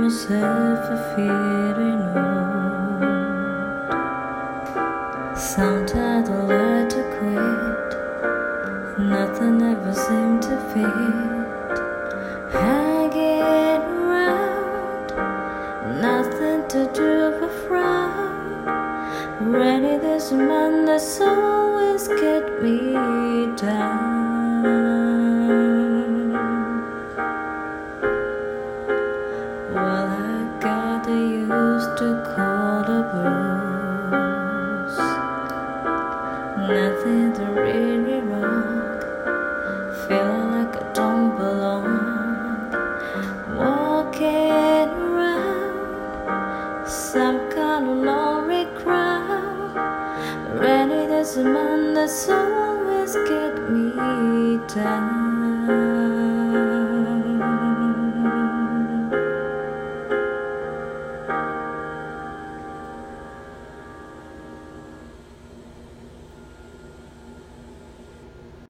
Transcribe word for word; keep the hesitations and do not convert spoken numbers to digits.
myself a feeling old. Sometimes I like to quit, nothing ever seemed to fit. Hanging around, nothing to do but frown. Rainy this man that's always get me down. Well, I got used to call the blues. Nothing to really wrong. Feel like I don't belong. Walking around some kind of lonely crowd. Rainy this man that's always get me down.